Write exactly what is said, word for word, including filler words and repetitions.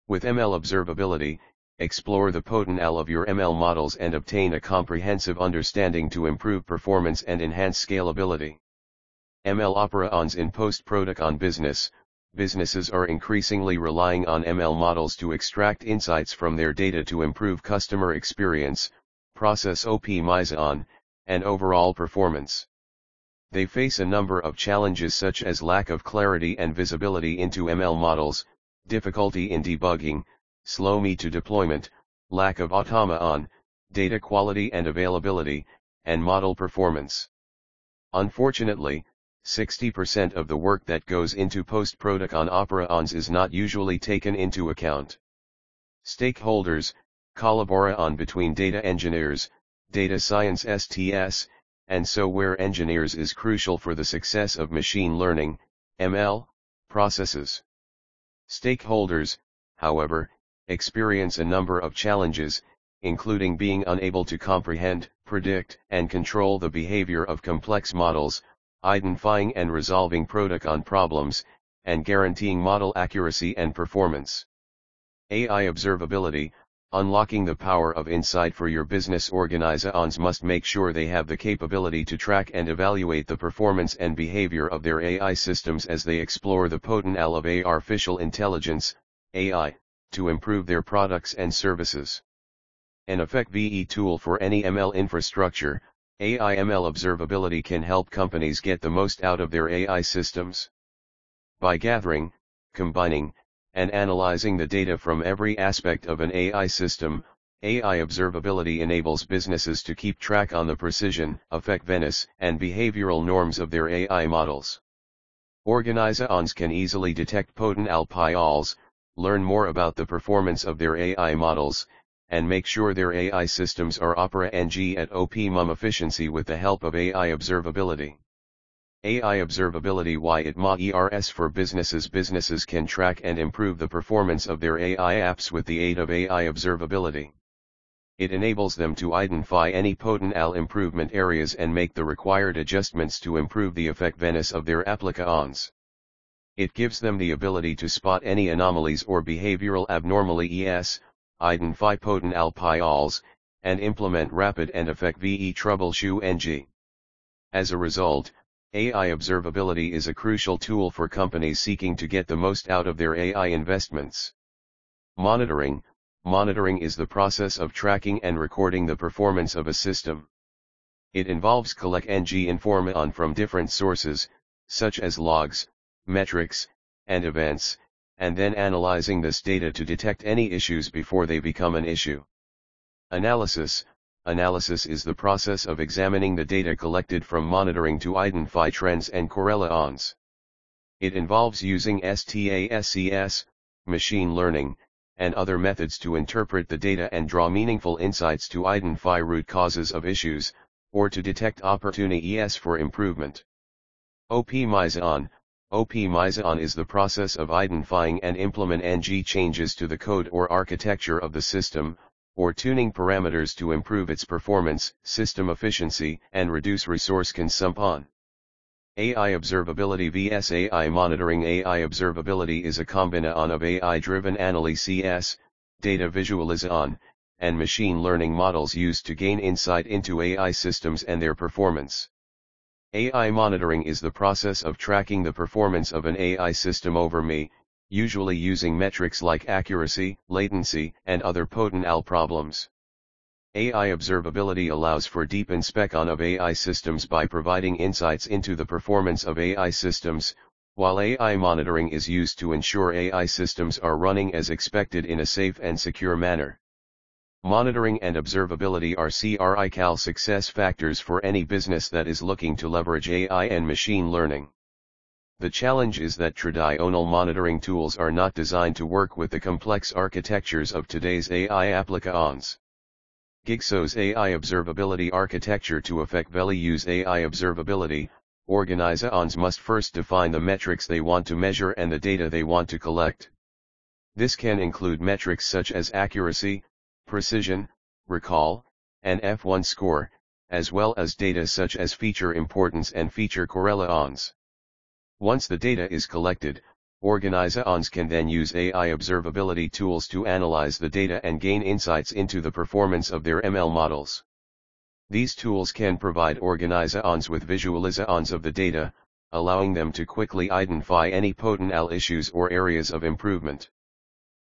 With M L Observability, explore the potential of your M L models and obtain a comprehensive understanding to improve performance and enhance scalability. M L operations in post-production business. Businesses are increasingly relying on M L models to extract insights from their data to improve customer experience, process optimization, and overall performance. They face a number of challenges such as lack of clarity and visibility into M L models, difficulty in debugging, slow me to deployment, lack of automation, data quality and availability, and model performance. Unfortunately, sixty percent of the work that goes into post-production operations is not usually taken into account. Stakeholders, collaboration between data engineers, data science S T S, and software engineers is crucial for the success of machine learning, M L, processes. Stakeholders, however, experience a number of challenges, including being unable to comprehend, predict, and control the behavior of complex models, identifying and resolving production problems, and guaranteeing model accuracy and performance. A I observability, unlocking the power of insight for your business. Organizations must make sure they have the capability to track and evaluate the performance and behavior of their A I systems as they explore the potential of artificial intelligence, A I, to improve their products and services. An effective tool for any M L infrastructure, A I M L observability can help companies get the most out of their A I systems. By gathering, combining, and analyzing the data from every aspect of an A I system, A I observability enables businesses to keep track on the precision, effectiveness, and behavioral norms of their A I models. Organizations can easily detect potential pitfalls, learn more about the performance of their A I models, and make sure their A I systems are operating at optimum efficiency with the help of A I observability. A I observability. Why it matters for businesses. Businesses can track and improve the performance of their A I apps with the aid of A I observability. It enables them to identify any potential improvement areas and make the required adjustments to improve the effectiveness of their applications. It gives them the ability to spot any anomalies or behavioral abnormalities, identify potential pitfalls, and implement rapid and effective troubleshooting. As a result, A I observability is a crucial tool for companies seeking to get the most out of their A I investments. Monitoring. Monitoring is the process of tracking and recording the performance of a system. It involves collecting information from different sources, such as logs, metrics, and events, and then analyzing this data to detect any issues before they become an issue. Analysis. Analysis is the process of examining the data collected from monitoring to identify trends and correlations. It involves using stats, machine learning, and other methods to interpret the data and draw meaningful insights to identify root causes of issues, or to detect opportunities for improvement. Optimization. Optimization is the process of identifying and implementing changes to the code or architecture of the system, or tuning parameters to improve its performance, system efficiency, and reduce resource consumption. A I observability versus A I monitoring. A I observability is a combination of A I-driven analysis, data visualization, and machine learning models used to gain insight into A I systems and their performance. A I monitoring is the process of tracking the performance of an A I system over me, usually using metrics like accuracy, latency, and other potential problems. A I observability allows for deep inspection of A I systems by providing insights into the performance of A I systems, while A I monitoring is used to ensure A I systems are running as expected in a safe and secure manner. Monitoring and observability are critical success factors for any business that is looking to leverage A I and machine learning. The challenge is that traditional monitoring tools are not designed to work with the complex architectures of today's A I applications. Gigso's A I observability architecture. To effectively use A I observability, organizations must first define the metrics they want to measure and the data they want to collect. This can include metrics such as accuracy, precision, recall, and F one score, as well as data such as feature importance and feature correlations. Once the data is collected, Organizations can then use A I observability tools to analyze the data and gain insights into the performance of their M L models. These tools can provide organizations with visualizations of the data, allowing them to quickly identify any potential issues or areas of improvement.